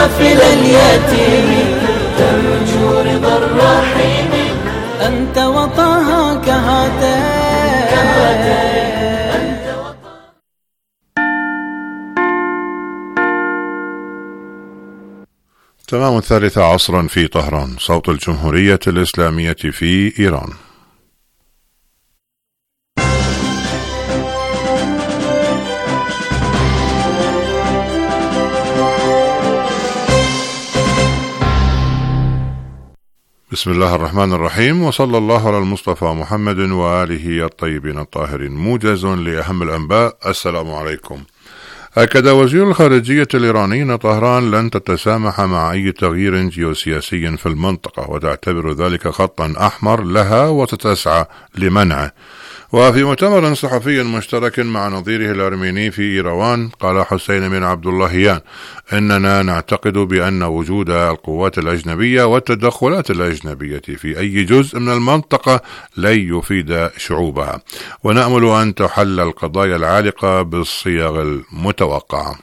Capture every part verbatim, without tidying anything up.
كافل اليتيم ترجو رضا الرحيم أنت وطه كهاتين. تمام الثالثة عصرا في طهران، صوت الجمهورية الإسلامية في إيران. بسم الله الرحمن الرحيم، وصلى الله على المصطفى محمد وآله الطيبين الطاهرين. موجز لأهم الأنباء. السلام عليكم. أكد وزير الخارجية الإيراني أن طهران لن تتسامح مع أي تغيير جيوسياسي في المنطقة، وتعتبر ذلك خطا أحمر لها وستسعى لمنعه. وفي مؤتمر صحفي مشترك مع نظيره الأرميني في إيروان، قال حسين بن عبد اللهيان: إننا نعتقد بأن وجود القوات الأجنبية والتدخلات الأجنبية في أي جزء من المنطقة لن يفيد شعوبها، ونأمل أن تحل القضايا العالقة بالصيغ المتوقعة.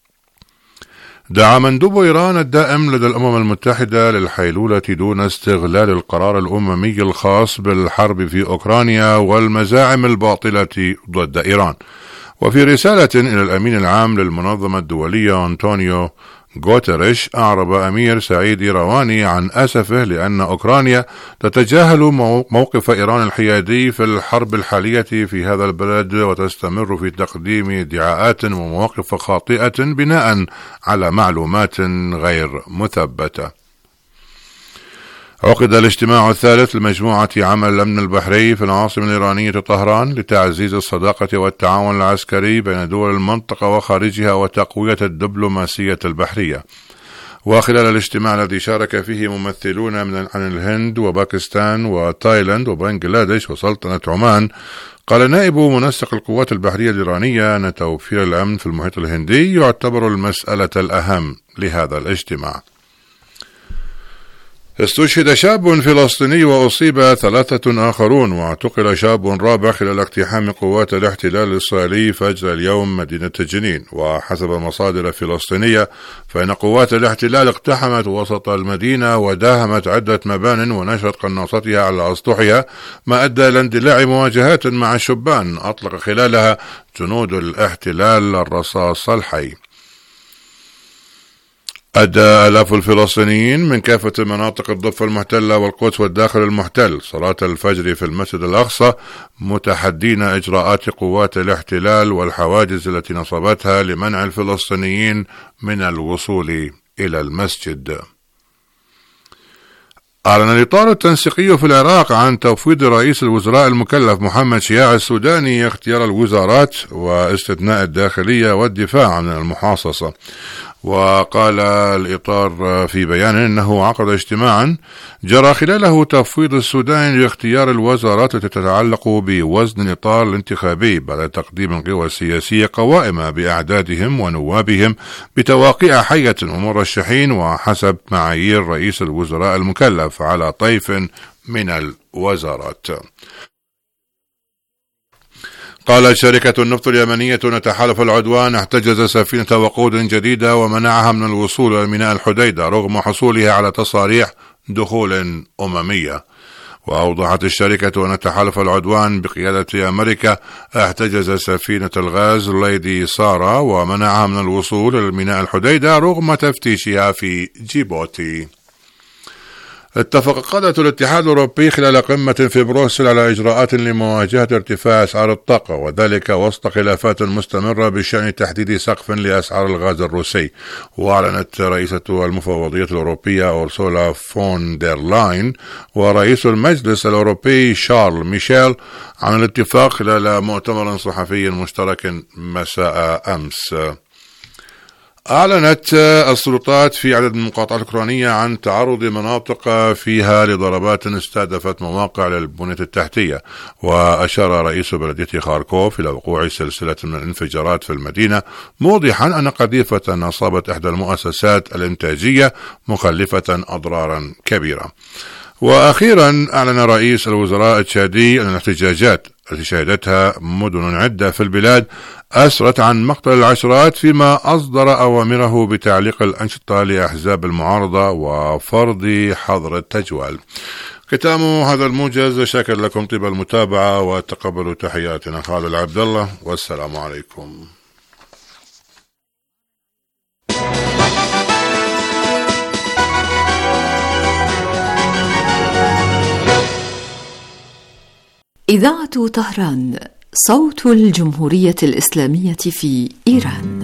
دعا مندوب إيران الدائم لدى الأمم المتحدة للحيلولة دون استغلال القرار الأممي الخاص بالحرب في أوكرانيا والمزاعم الباطلة ضد إيران. وفي رسالة إلى الأمين العام للمنظمة الدولية أنطونيو غوتيريش، أعرب أمير سعيد إيرواني عن أسفه لأن أوكرانيا تتجاهل موقف إيران الحيادي في الحرب الحالية في هذا البلد، وتستمر في تقديم ادعاءات ومواقف خاطئة بناء على معلومات غير مثبتة. عقد الاجتماع الثالث لمجموعة عمل الأمن البحري في العاصمة الإيرانية طهران لتعزيز الصداقة والتعاون العسكري بين دول المنطقة وخارجها وتقوية الدبلوماسية البحرية. وخلال الاجتماع الذي شارك فيه ممثلون من عن الهند وباكستان وتايلاند وبنغلاديش وسلطنة عمان، قال نائب منسق القوات البحرية الإيرانية أن توفير الأمن في المحيط الهندي يعتبر المسألة الأهم لهذا الاجتماع. استشهد شاب فلسطيني وأصيب ثلاثة آخرون، واعتقل شاب رابع خلال اقتحام قوات الاحتلال الإسرائيلي فجر اليوم مدينة جنين. وحسب مصادر فلسطينية فإن قوات الاحتلال اقتحمت وسط المدينة وداهمت عدة مبان ونشرت قناصتها على أسطحها، ما أدى إلى اندلاع مواجهات مع الشبان أطلق خلالها جنود الاحتلال الرصاص الحي. أدى آلاف الفلسطينيين من كافة مناطق الضفة المحتلة والقدس والداخل المحتل صلاة الفجر في المسجد الأقصى، متحدين إجراءات قوات الاحتلال والحواجز التي نصبتها لمنع الفلسطينيين من الوصول إلى المسجد. أعلن الإطار التنسيقي في العراق عن تفويض رئيس الوزراء المكلف محمد شياع السوداني اختيار الوزارات واستثناء الداخلية والدفاع عن المحاصصة. وقال الإطار في بيان أنه عقد اجتماعا جرى خلاله تفويض السودان لاختيار الوزارات التي تتعلق بوزن الإطار الانتخابي بعد تقديم القوى السياسية قوائم بأعدادهم ونوابهم بتواقيع حية ومرشحين وحسب معايير رئيس الوزراء المكلف على طيف من الوزارات. قالت شركة النفط اليمنية أن تحالف العدوان احتجز سفينة وقود جديدة ومنعها من الوصول إلى ميناء الحديدة رغم حصولها على تصاريح دخول أممية. وأوضحت الشركة أن تحالف العدوان بقيادة أمريكا احتجز سفينة الغاز ليدي سارة ومنعها من الوصول إلى ميناء الحديدة رغم تفتيشها في جيبوتي. اتفق قادة الاتحاد الأوروبي خلال قمة في بروكسل على إجراءات لمواجهة ارتفاع أسعار الطاقة، وذلك وسط خلافات مستمرة بشأن تحديد سقف لأسعار الغاز الروسي. وأعلنت رئيسة المفوضية الأوروبية أورسولا فون دير لاين ورئيس المجلس الأوروبي شارل ميشيل عن الاتفاق خلال مؤتمر صحفي مشترك مساء أمس. أعلنت السلطات في عدد من المقاطعات الأوكرانية عن تعرض مناطق فيها لضربات استهدفت مواقع للبنية التحتية. وأشار رئيس بلدية خاركوف إلى وقوع سلسلة من الانفجارات في المدينة، موضحا أن قذيفة أصابت إحدى المؤسسات الإنتاجية مخلفة أضرارا كبيرة. وأخيرا أعلن رئيس الوزراء التشادي أن الاحتجاجات التي شهدتها مدن عدة في البلاد أسرت عن مقتل العشرات، فيما أصدر أوامره بتعليق الأنشطة لأحزاب المعارضة وفرض حظر التجوال. ختام هذا الموجز، شكر لكم طيب المتابعة وتقبلوا تحياتنا خالد العبد الله، والسلام عليكم. إذاعة طهران، صوت الجمهورية الإسلامية في إيران.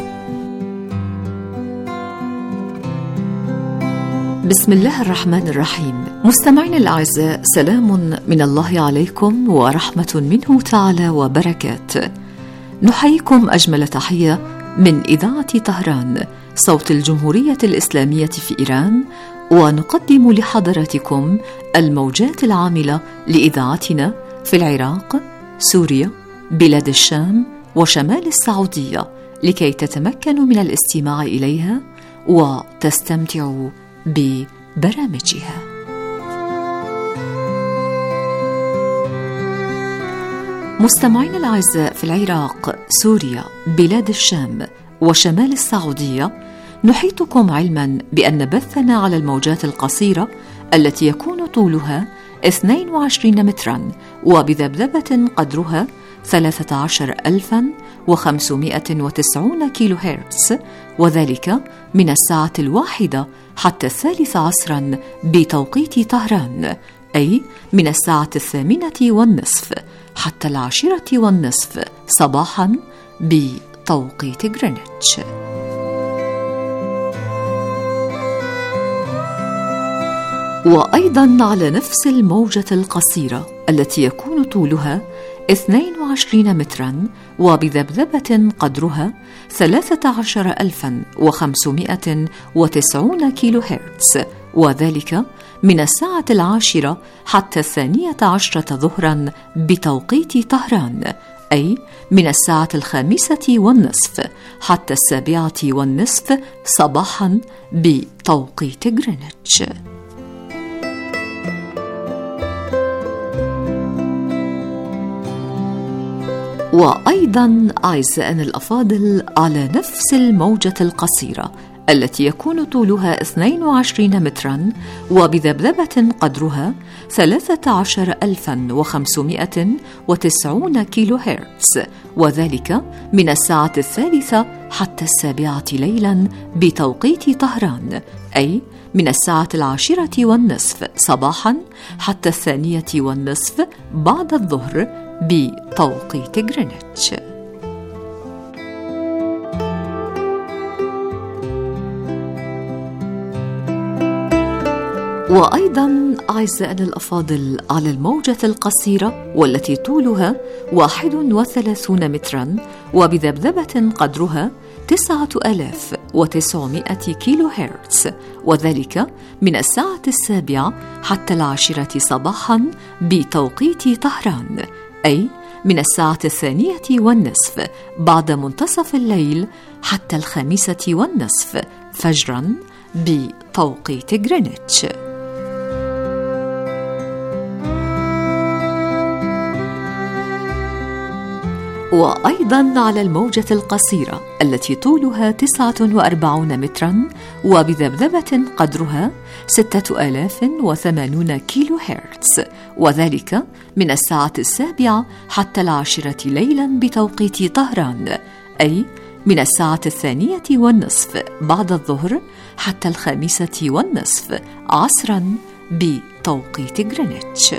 بسم الله الرحمن الرحيم. مستمعين الأعزاء، سلام من الله عليكم ورحمة منه تعالى وبركاته. نحييكم أجمل تحية من إذاعة طهران، صوت الجمهورية الإسلامية في إيران، ونقدم لحضراتكم الموجات العاملة لإذاعتنا في العراق، سوريا، بلاد الشام وشمال السعودية، لكي تتمكنوا من الاستماع إليها وتستمتعوا ببرامجها. مستمعين الأعزاء، في العراق، سوريا، بلاد الشام وشمال السعودية، نحيطكم علما بأن بثنا على الموجات القصيرة التي يكون طولها اثنين وعشرين مترا وبذبذبة قدرها ثلاثة عشر ألفا وخمسمائة وتسعون كيلو هرتز، وذلك من الساعة الواحدة حتى الثالث عصرا بتوقيت طهران، أي من الساعة الثامنة والنصف حتى العاشرة والنصف صباحا بتوقيت غرينتش. وأيضا على نفس الموجة القصيرة التي يكون طولها اثنين وعشرين مترا وبذبذبة قدرها ثلاثة عشر ألفا وخمسمائة وتسعون كيلو هرتز، وذلك من الساعة العاشرة حتى الثانية عشرة ظهرا بتوقيت طهران، أي من الساعة الخامسة والنصف حتى السابعة والنصف صباحا بتوقيت غرينتش. وأيضا أعزائنا الأفاضل، على نفس الموجة القصيرة التي يكون طولها اثنين وعشرين مترا وبذبذبة قدرها ثلاثة عشر ألفا وخمسمائة وتسعون كيلو هرتز، وذلك من الساعة الثالثة حتى السابعة ليلا بتوقيت طهران، أي من الساعة العاشرة والنصف صباحا حتى الثانية والنصف بعد الظهر بتوقيت غرينتش. وأيضا أعزائنا الأفاضل، على الموجة القصيرة والتي طولها واحد وثلاثون مترا وبذبذبة قدرها تسعة آلاف وتسعمائة كيلو هرتز، وذلك من الساعة السابعة حتى العاشرة صباحا بتوقيت طهران، أي من الساعة الثانية والنصف بعد منتصف الليل حتى الخامسة والنصف فجرا بتوقيت غرينتش. وأيضا على الموجة القصيرة التي طولها تسعة وأربعون مترا وبذبذبة قدرها ستة آلاف وثمانون كيلو هرتز، وذلك من الساعة السابعة حتى العاشرة ليلا بتوقيت طهران، أي من الساعة الثانية والنصف بعد الظهر حتى الخامسة والنصف عصرا بتوقيت غرينتش.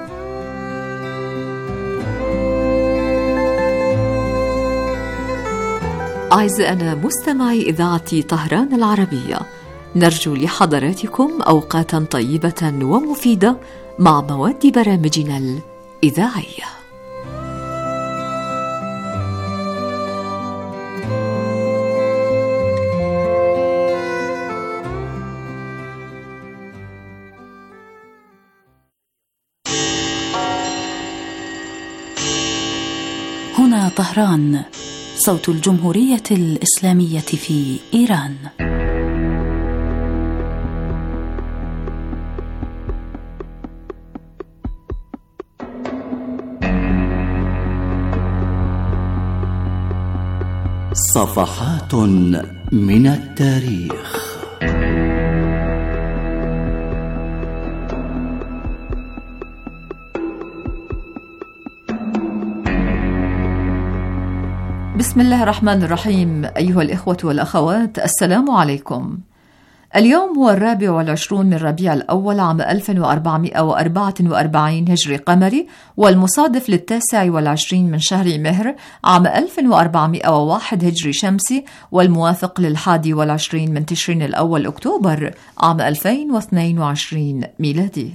أعزائنا مستمعي إذاعة طهران العربية، نرجو لحضراتكم أوقاتا طيبة ومفيدة مع مواد برامجنا الإذاعية. هنا طهران، صوت الجمهورية الإسلامية في إيران. صفحات من التاريخ. بسم الله الرحمن الرحيم. أيها الإخوة والأخوات، السلام عليكم. اليوم هو الرابع والعشرون من ربيع الأول عام ألف وأربعمائة وأربعة وأربعين هجري قمري، والمصادف للتاسع والعشرين من شهر مهر عام ألف وأربعمائة وواحد هجري شمسي، والموافق للحادي والعشرين من تشرين الأول أكتوبر عام ألفين واثنين وعشرين ميلادي.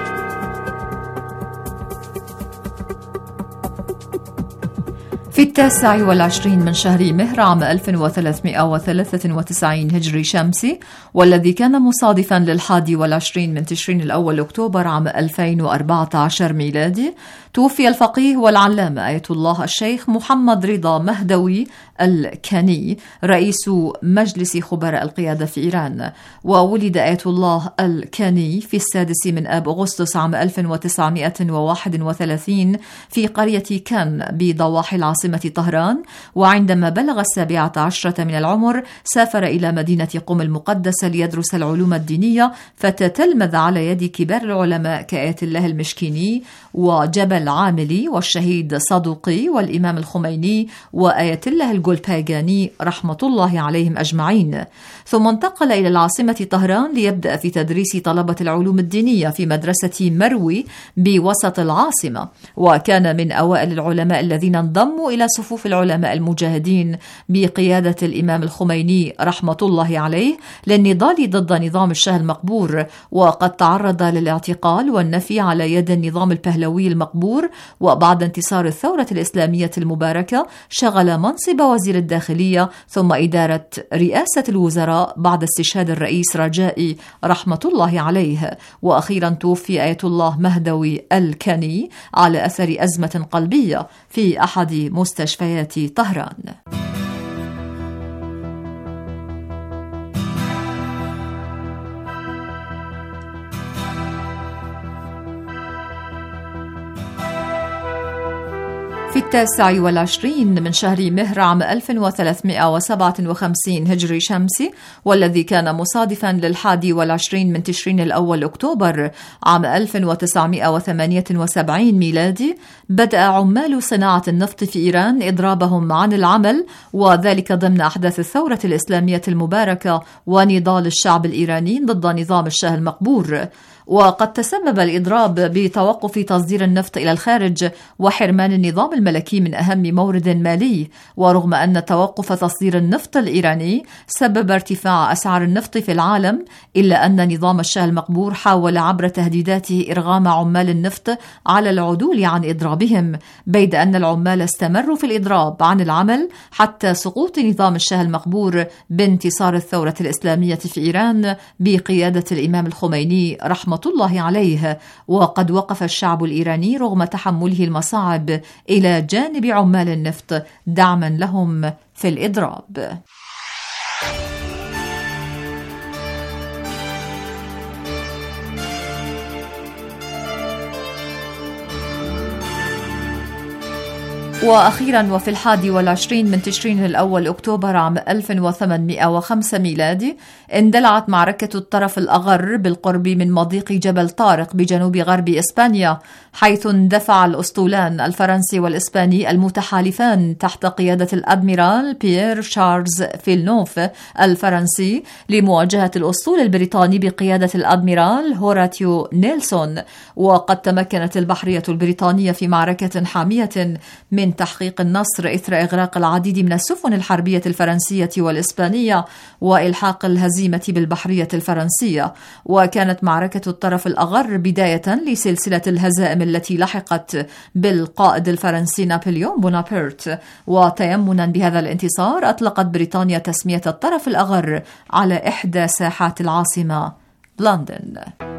في التاسع والعشرين من شهر مهر عام ألف وثلاثمائة وثلاثة وتسعين هجري شمسي، والذي كان مصادفا للحادي والعشرين من تشرين الأول أكتوبر عام ألفين وأربعة عشر ميلادي، توفي الفقيه والعلامة آية الله الشيخ محمد رضا مهدوي الكاني، رئيس مجلس خبراء القيادة في إيران. وولد آية الله الكاني في السادس من آب أغسطس عام ألف وتسعمائة وواحد وثلاثين في قرية كان بضواحي العاصمة طهران، وعندما بلغ السابعة عشرة من العمر سافر إلى مدينة قم المقدسة ليدرس العلوم الدينية، فتتلمذ على يد كبار العلماء كآية الله المشكيني وجبل عاملي والشهيد صدوقي والإمام الخميني وآية الله الجولباغاني رحمة الله عليهم أجمعين. ثم انتقل إلى العاصمة طهران ليبدأ في تدريس طلبة العلوم الدينية في مدرسة مروي بوسط العاصمة، وكان من أوائل العلماء الذين انضموا إلى صفوف العلماء المجاهدين بقيادة الإمام الخميني رحمة الله عليه للنضال ضد نظام الشاه المقبور، وقد تعرض للاعتقال والنفي على يد النظام البهلوي المقبور. وبعد انتصار الثورة الإسلامية المباركة شغل منصب وزير الداخلية ثم إدارة رئاسة الوزراء بعد استشهاد الرئيس رجائي رحمة الله عليه. وأخيرا توفي آية الله مهدوي الكاني على أثر أزمة قلبية في أحد مستشفيات طهران. في التاسع والعشرين من شهر مهر عام ألف وثلاثمائة وسبعة وخمسين هجري شمسي، والذي كان مصادفا للحادي والعشرين من تشرين الأول أكتوبر عام ألف وتسعمائة وثمانية وسبعين ميلادي، بدأ عمال صناعة النفط في إيران إضرابهم عن العمل، وذلك ضمن أحداث الثورة الإسلامية المباركة ونضال الشعب الإيراني ضد نظام الشاه المقبور. وقد تسبب الإضراب بتوقف تصدير النفط إلى الخارج وحرمان النظام الملكي من أهم مورد مالي. ورغم أن توقف تصدير النفط الإيراني سبب ارتفاع أسعار النفط في العالم، إلا أن نظام الشاه المقبور حاول عبر تهديداته إرغام عمال النفط على العدول عن إضرابهم، بيد أن العمال استمروا في الإضراب عن العمل حتى سقوط نظام الشاه المقبور بانتصار الثورة الإسلامية في إيران بقيادة الإمام الخميني رحمة الله عليه. وقد وقف الشعب الإيراني رغم تحمله المصاعب إلى جانب عمال النفط دعما لهم في الإضراب. وأخيرا وفي الحادي والعشرين من تشرين الأول أكتوبر عام ألف وثمانمائة وخمسة ميلادي اندلعت معركة الطرف الأغر بالقرب من مضيق جبل طارق بجنوب غرب إسبانيا، حيث اندفع الأسطولان الفرنسي والإسباني المتحالفان تحت قيادة الأدميرال بيير شارلز فيلنوف الفرنسي لمواجهة الأسطول البريطاني بقيادة الأدميرال هوراتيو نيلسون. وقد تمكنت البحرية البريطانية في معركة حامية من تحقيق النصر إثر إغراق العديد من السفن الحربية الفرنسية والإسبانية وإلحاق الهزيمة بالبحرية الفرنسية. وكانت معركة الطرف الأغر بداية لسلسلة الهزائم التي لحقت بالقائد الفرنسي نابليون بونابرت. وتيمنا بهذا الانتصار أطلقت بريطانيا تسمية الطرف الأغر على إحدى ساحات العاصمة لندن.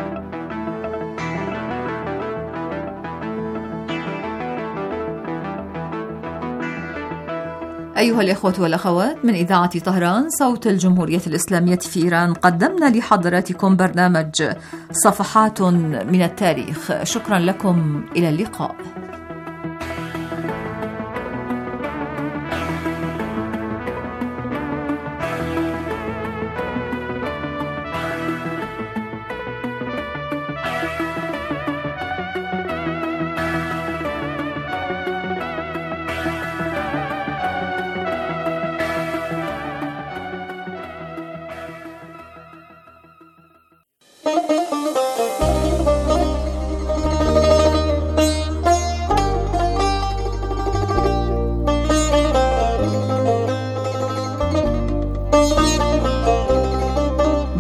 أيها الإخوة والأخوات، من إذاعة طهران صوت الجمهورية الإسلامية في إيران قدمنا لحضراتكم برنامج صفحات من التاريخ. شكرا لكم، إلى اللقاء.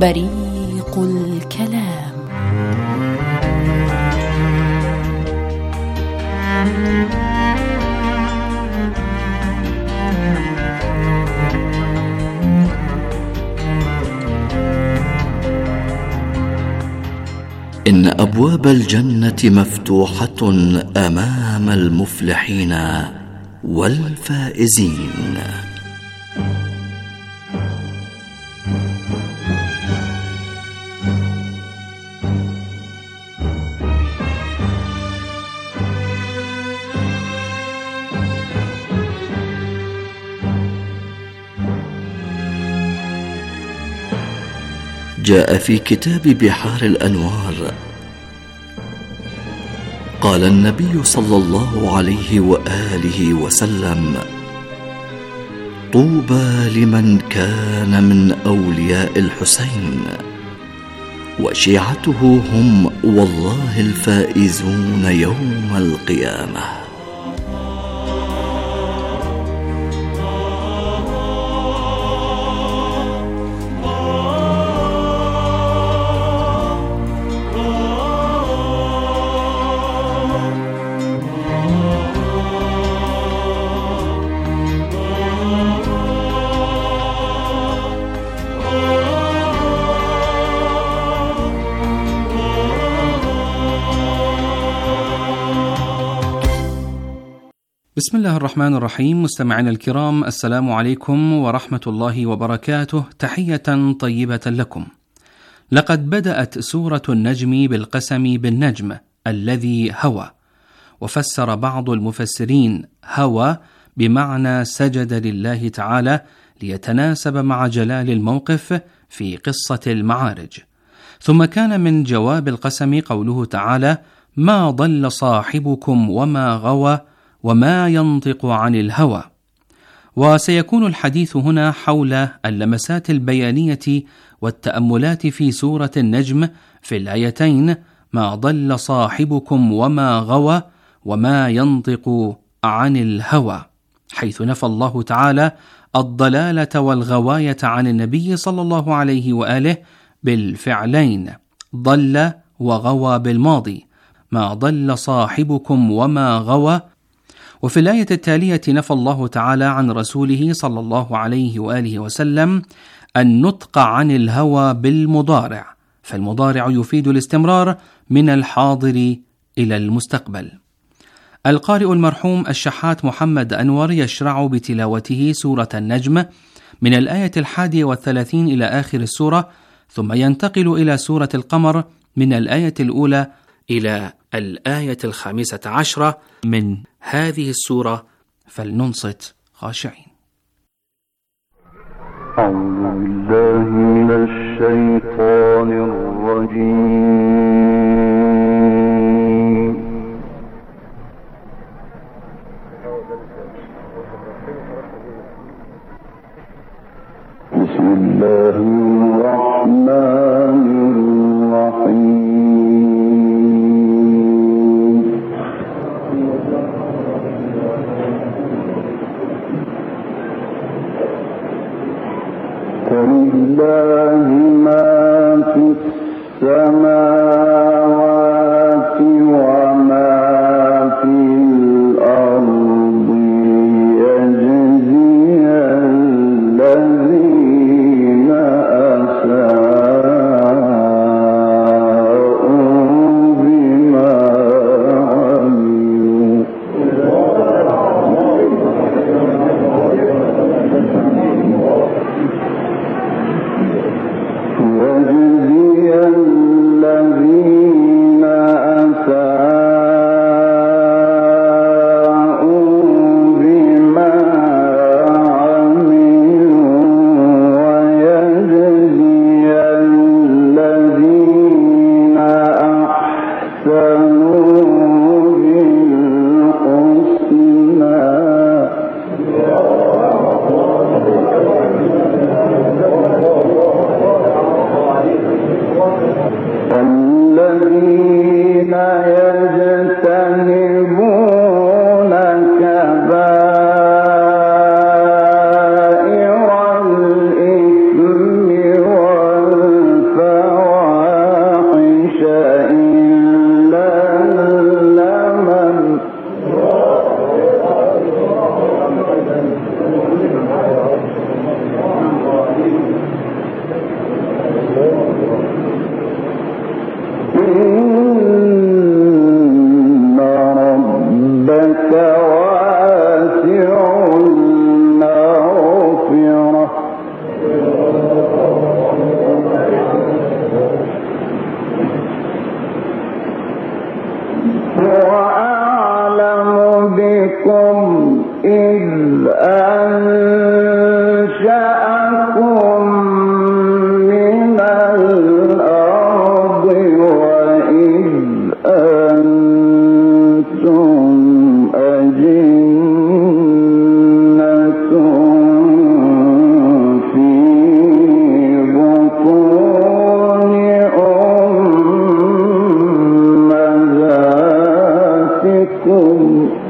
بريق الكلام. إن أبواب الجنة مفتوحة أمام المفلحين والفائزين. جاء في كتاب بحار الأنوار قال النبي صلى الله عليه وآله وسلم: طوبى لمن كان من أولياء الحسين وشيعته هم والله الفائزون يوم القيامة. بسم الله الرحمن الرحيم. مستمعينا الكرام، السلام عليكم ورحمة الله وبركاته. تحية طيبة لكم. لقد بدأت سورة النجم بالقسم بالنجم الذي هوى، وفسر بعض المفسرين هوى بمعنى سجد لله تعالى ليتناسب مع جلال الموقف في قصة المعارج. ثم كان من جواب القسم قوله تعالى: ما ضل صاحبكم وما غوى وما ينطق عن الهوى. وسيكون الحديث هنا حول اللمسات البيانية والتأملات في سورة النجم في الآيتين: ما ضل صاحبكم وما غوى وما ينطق عن الهوى، حيث نفى الله تعالى الضلالة والغواية عن النبي صلى الله عليه وآله بالفعلين ضل وغوى بالماضي: ما ضل صاحبكم وما غوى. وفي الآية التالية نفى الله تعالى عن رسوله صلى الله عليه وآله وسلم النطق عن الهوى بالمضارع، فالمضارع يفيد الاستمرار من الحاضر إلى المستقبل. القارئ المرحوم الشحات محمد أنور يشرع بتلاوته سورة النجم من الآية الحادية والثلاثين إلى آخر السورة، ثم ينتقل إلى سورة القمر من الآية الأولى إلى الآية الخامسة عشرة من هذه السورة، فلننصت خاشعين. أعوذ بالله من الشيطان الرجيم. بسم الله الرحمن الرحيم. ولله ما في السماوات وما في الأرض ليجزي الذين أساءوا بما عملوا. وجزي الذين أساءوا بما عملوا ويجزي الذين أحسنوا بالحسنى. الذين يجتنبون كبائر الإثم والفواحش أنشأكم من الأرض وإذ أنتم أجنة في بطون أمهاتكم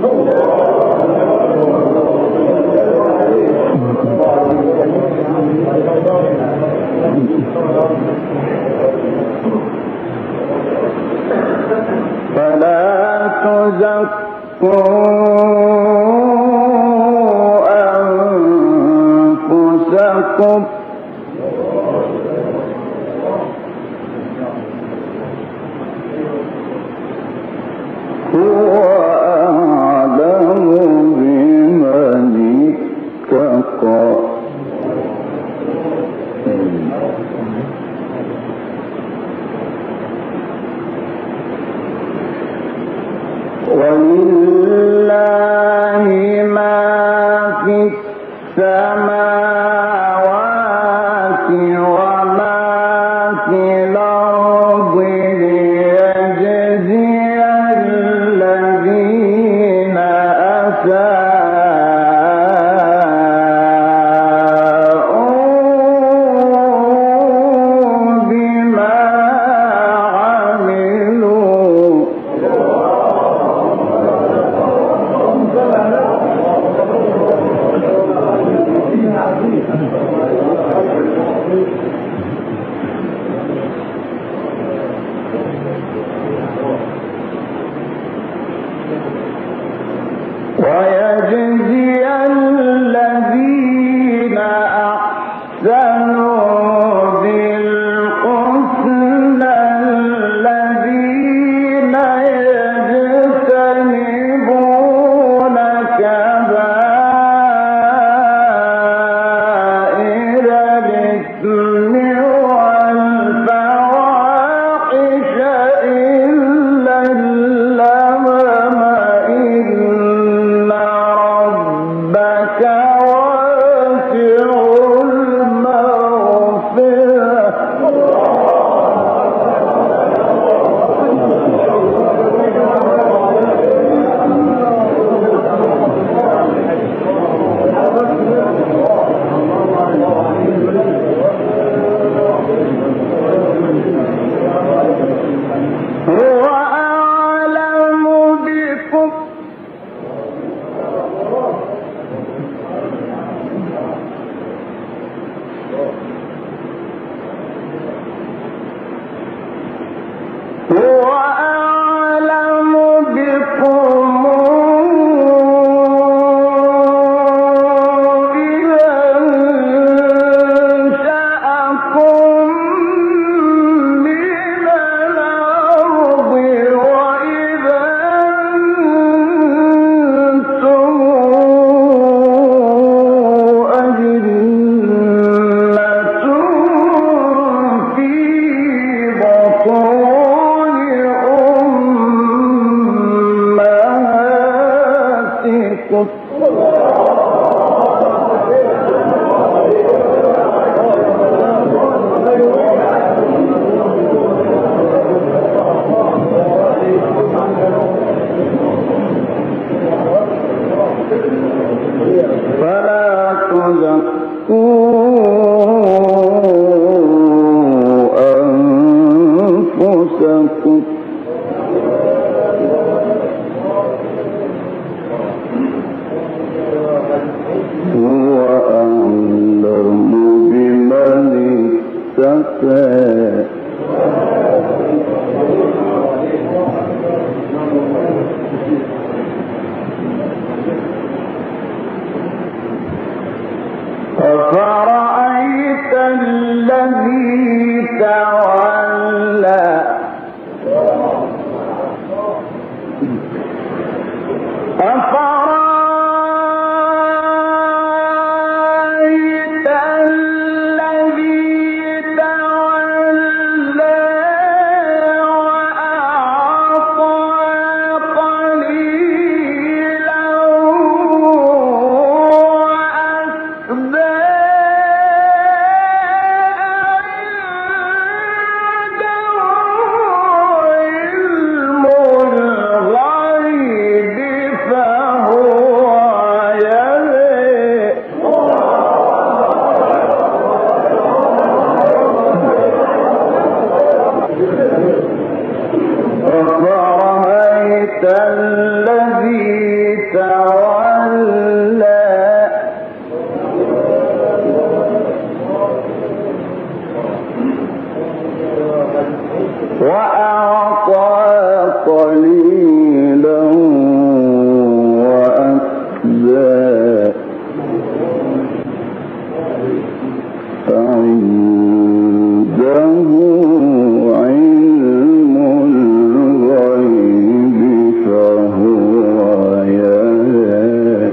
فلا تزكوا أنفسكم هو أعلم بمن اتقى ولله ما في السماوات وما في الأرض ليجزي الذين أساءوا بما عملوا ويجزي الذين أحسنوا بالحسنى الذين يجتنبون كبائر الإثم والفواحش إلا اللمم إن ربك واسع المغفرة هو أعلم بكم هو أعلم بكم إذا أنشأكم من الأرض وإذا أنتم أجنة في بطون أمهاتكم فلا تزكوا أنفسكم هو أعلم بمن اتقى أفرأيت الذي تولى أفرأيت الذي تولى وأعطى قليلا الذي تولى وأعطى قليلا وأكدى عنده علم الغيب فهو يرى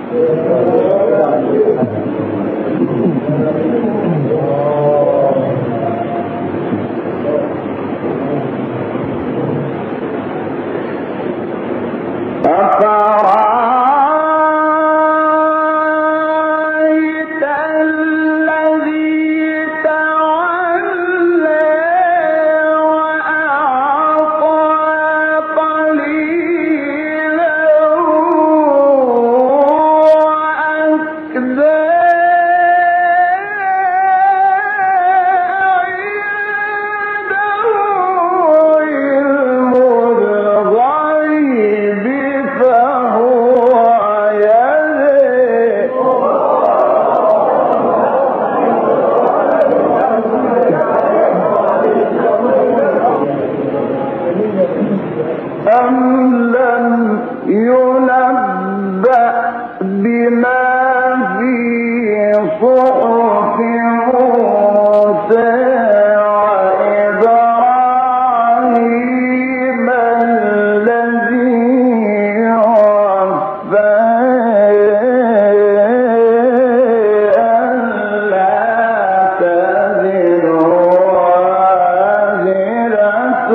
أفرأيت الذي تولى وأعطى قليلا وأكدى أم لم ينبأ بما في صحف موسى وإبراهيم الذي وفى ألا تزر وازرة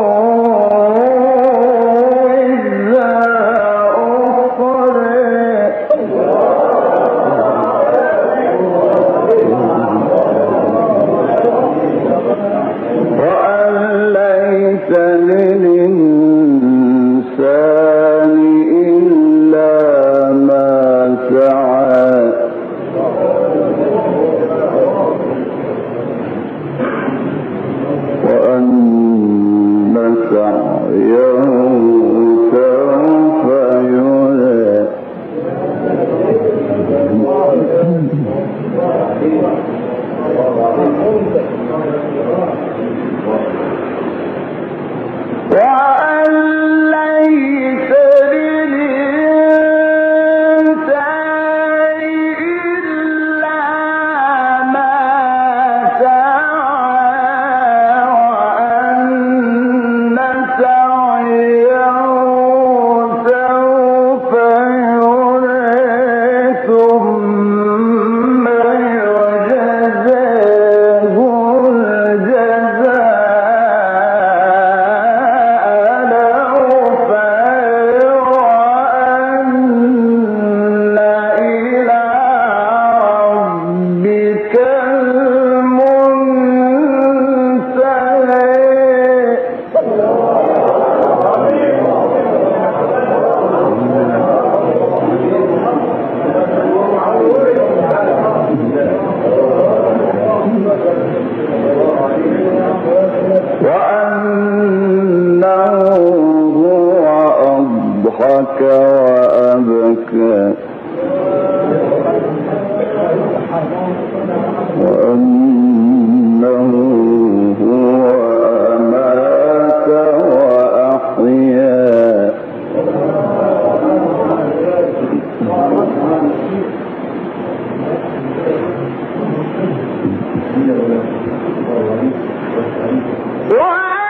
للإنسان إلا ما سعى وأن سعيه سوف يرى وأن ليس للإنسان إلا ما سعى وأن سعيه سوف يرى ثم يجزاه وأنه هو أضحك وأبكى وأنه هو أمات وأحيا وأن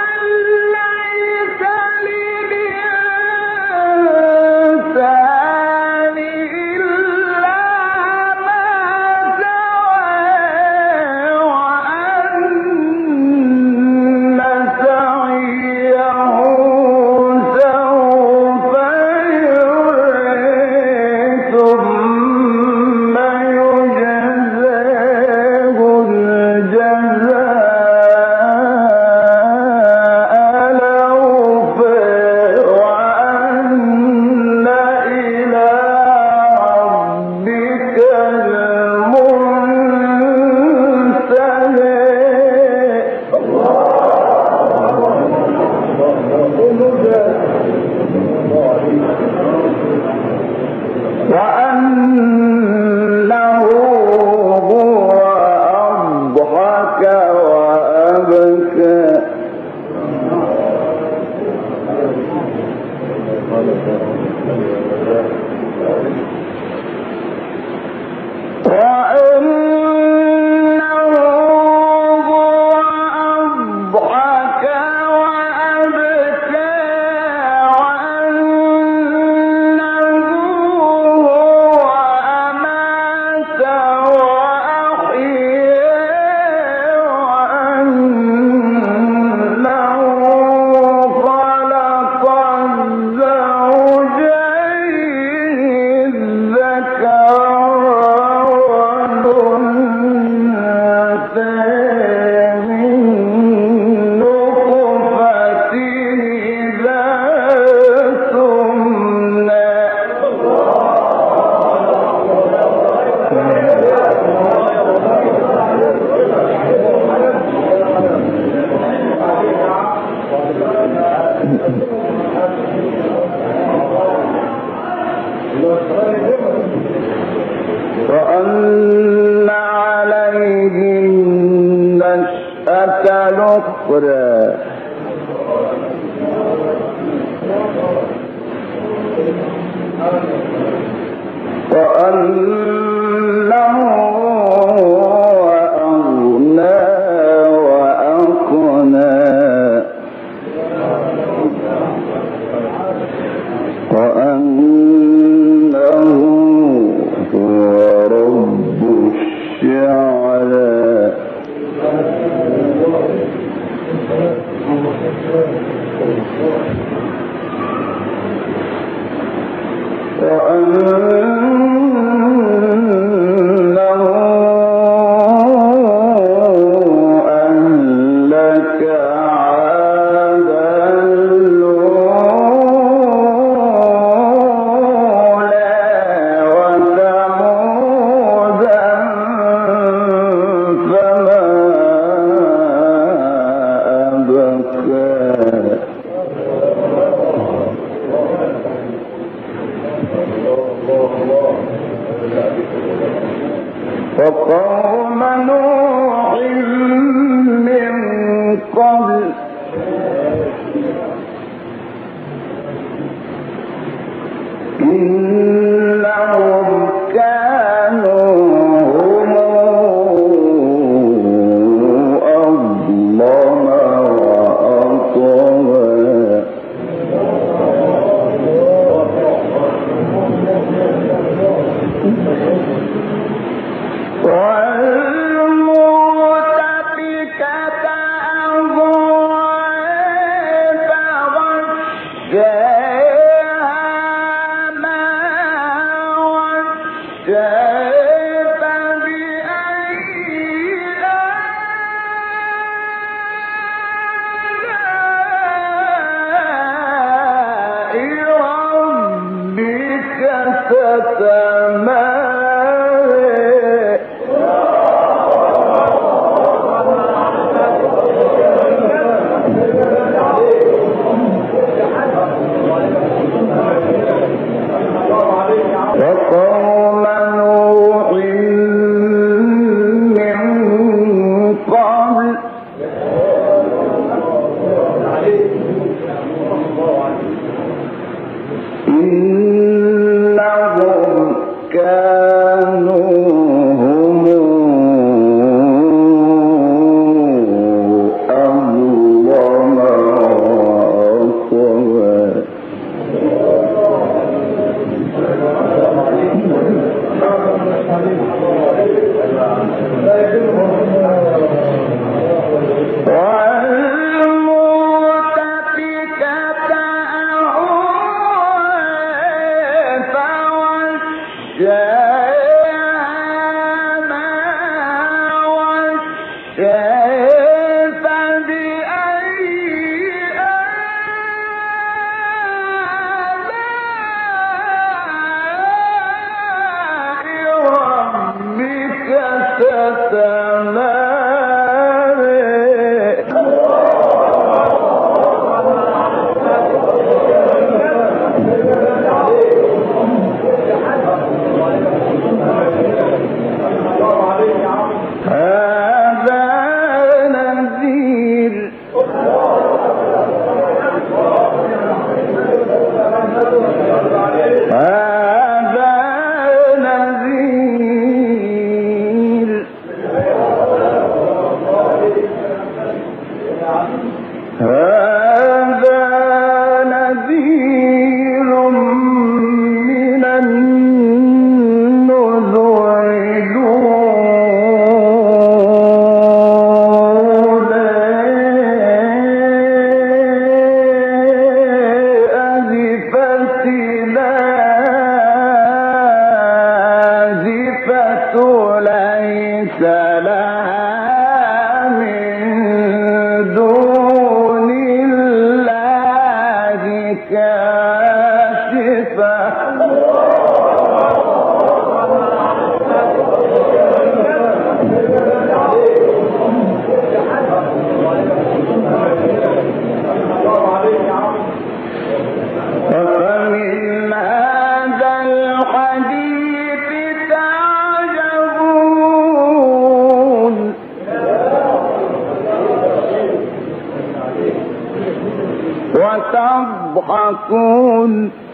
الأخرى وأنه أغنى وأقنى وأنه هو رب الشعرى وأنه أهلك عادا الأولى وثمودا فما أبقى وقوم نوح من قبل إنهم كانوا هم أظلم وأطغى والمؤتفكة أهوى فغشاها ما غشا فبأي آلاء ربك تتمارى وقوم نوح من قبل إنهم كانوا هم أظلم وأطغى والمؤتفكة أهوى فغشاها ما غشا فبأي آلاء ربك تتمارى هذا نذير هذا نذير هذا نذير من النذر الأولى أزفت الآزفة ليس لها من دون وتضحكون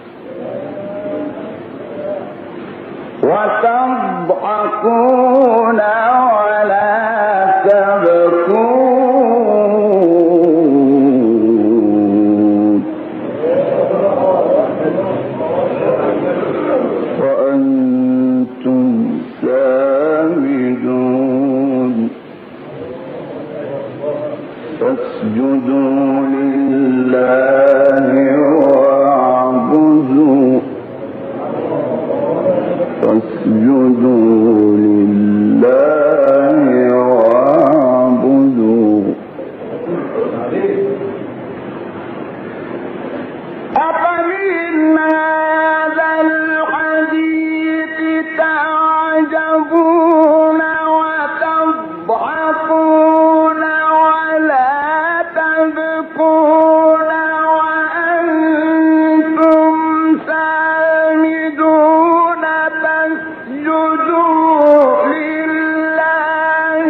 وتضحكون ولا تبكون وأنتم سامدون فاسجدوا لله واعبدوا فاسجدوا لله واعبدوا أفمن هذا الحديث تعجبون وتضحكون ولا تبكون وأنتم سامدون فاسجدوا لله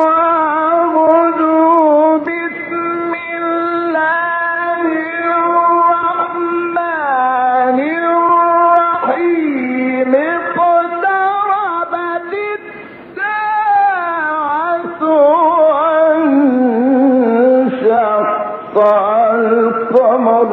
واعبدوا بسم الله الرحمن الرحيم اقتربت الساعة وانشق القمر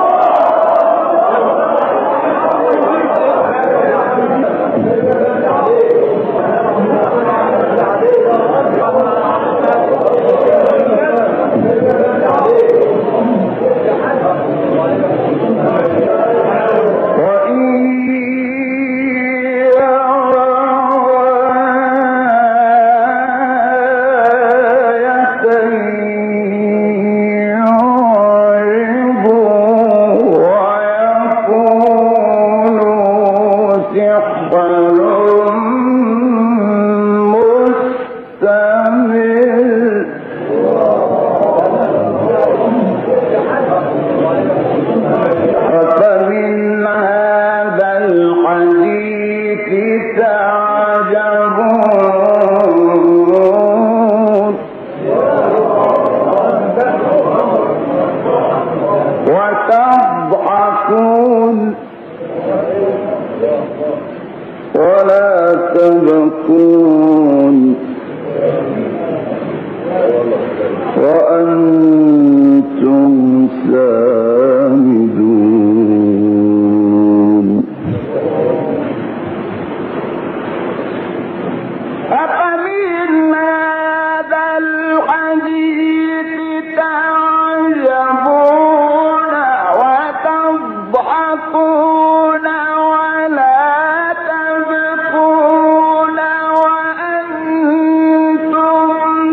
وتضحكون ولا تبكون وأنتم سامدون أفمن هذا الحديث تعجبون وتضحكون ولا تبكون وأنتم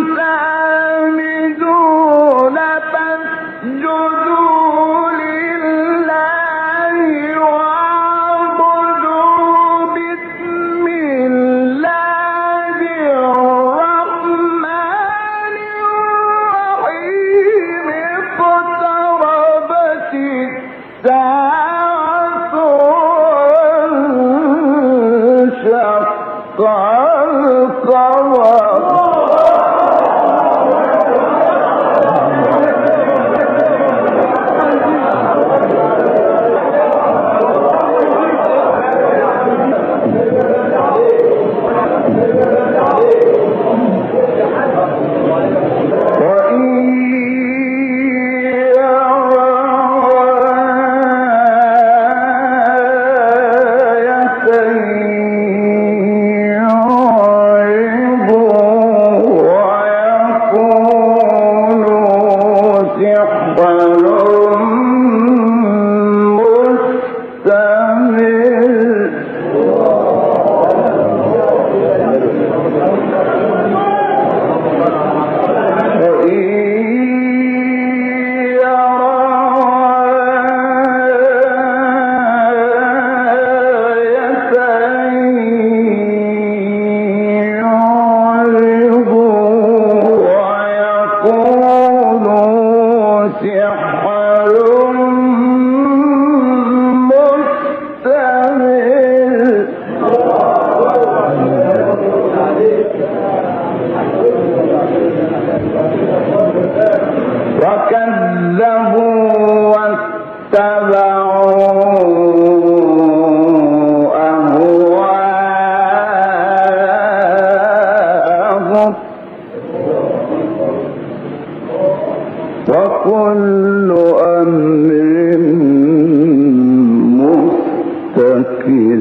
سامدون فاسجدوا لله واعبدوا بسم الله الرحمن الرحيم اقتربت الساعة وانشق القمر وكذبوا وكل أمر مستقر.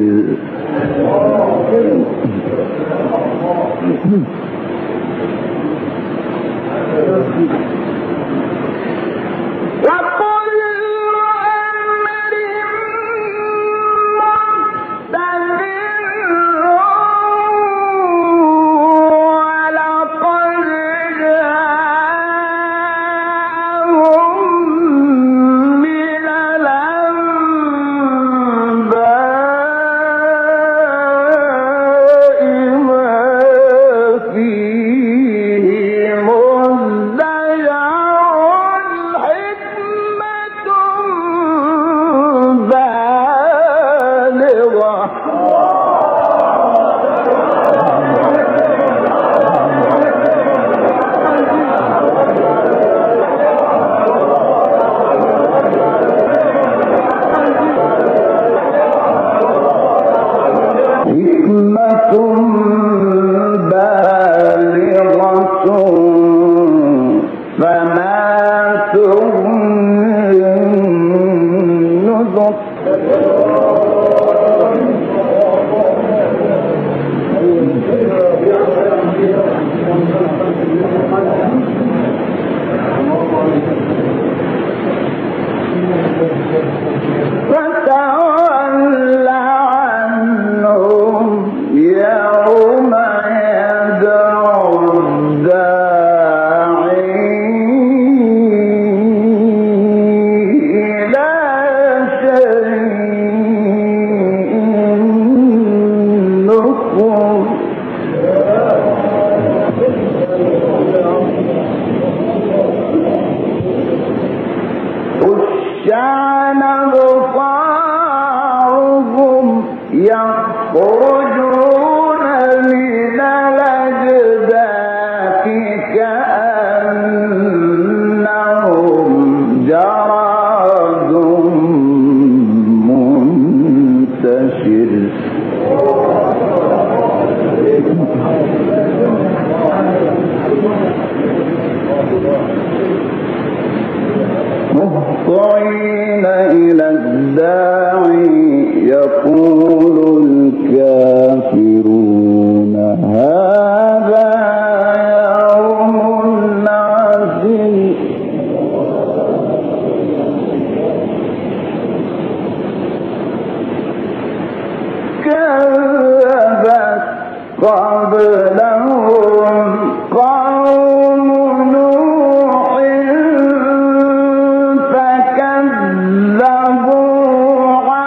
مهطعين إلى الداعي يقول الكافرون هذا يوم عسير. كذبت قبلهم قوم نوح فكذبوا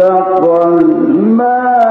فالتقى الماء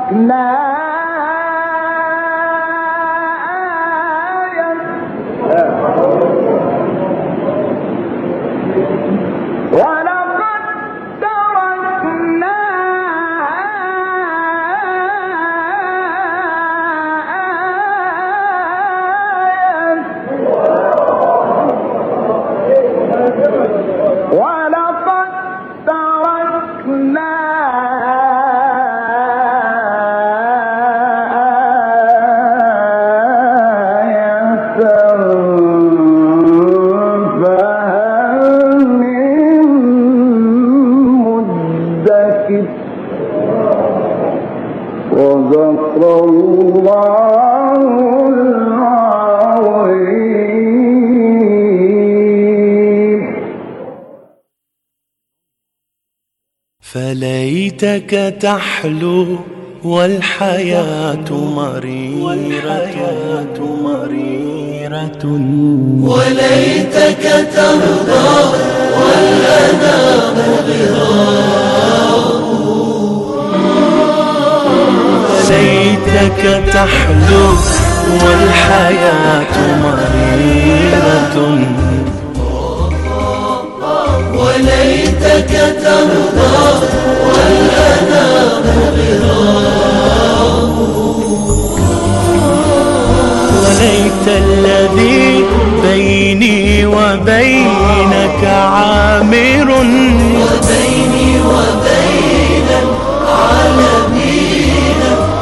فليتك تحلو والحياة مريرة مريرة وليتك ترضى والأنام غراب ليتك تحلو والحياة مريرة وليتك ترضى والأنام غراب وليت الذي بيني وبينك عامر وبيني وبين العالمين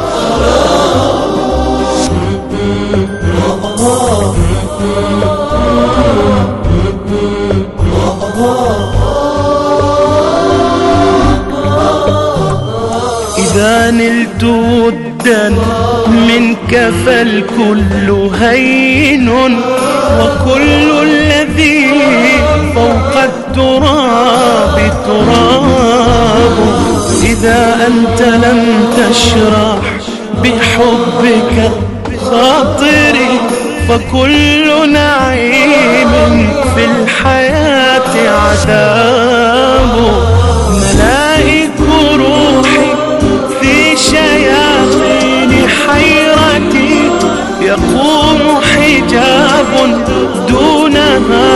إذا نلت ودا منك فالكل هين وكل الذي فوق التراب تراب إذا أنت لم تشرح بحبك خاطري فكل نعيم في الحياة عذاب ملائك روحي في شياطين حيرتي يقوم حجاب دونها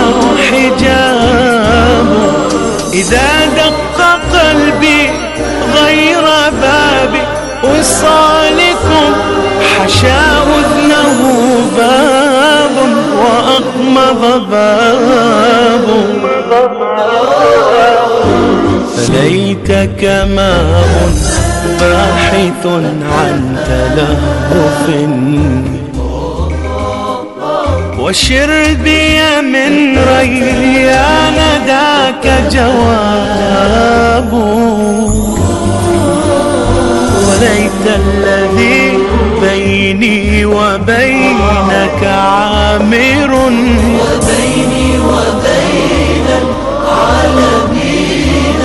حجاب إذا دق قلبي غير باب وصالكم حشا أذنه باب وأغمض باب فليتك ماء باحث عن تلهف وشربي من ريان ذاك جواب وليت الذي بيني وبينك عامر وبيني وبين العالمين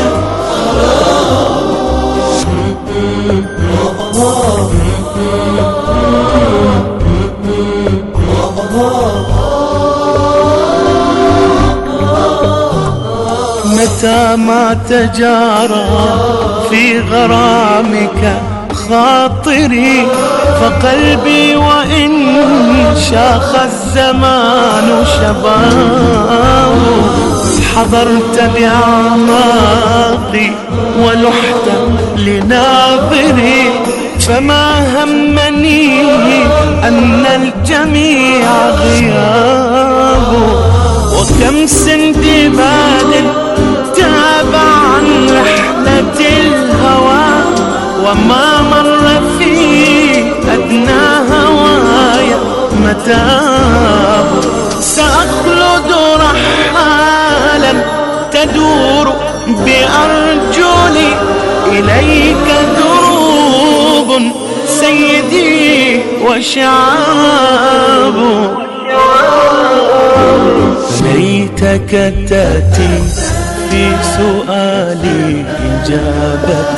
متى ما تجارى في غرامك خاطري فقلبي وإن شاخ الزمان شباب حضرت بأعماقي ولحت لناظري فما همني أن الجميع غياب وكم سندباد تاب عن رحلة الهوى وما مر في أدنى هوايا متاب سأخلد رحالا تدور بأرجلي إليك دروب سيدي وشعاب ليتك تأتي في سؤالي إجابة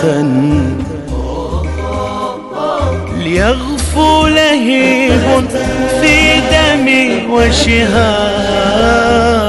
ليغفو لهيب في دمي وشهاب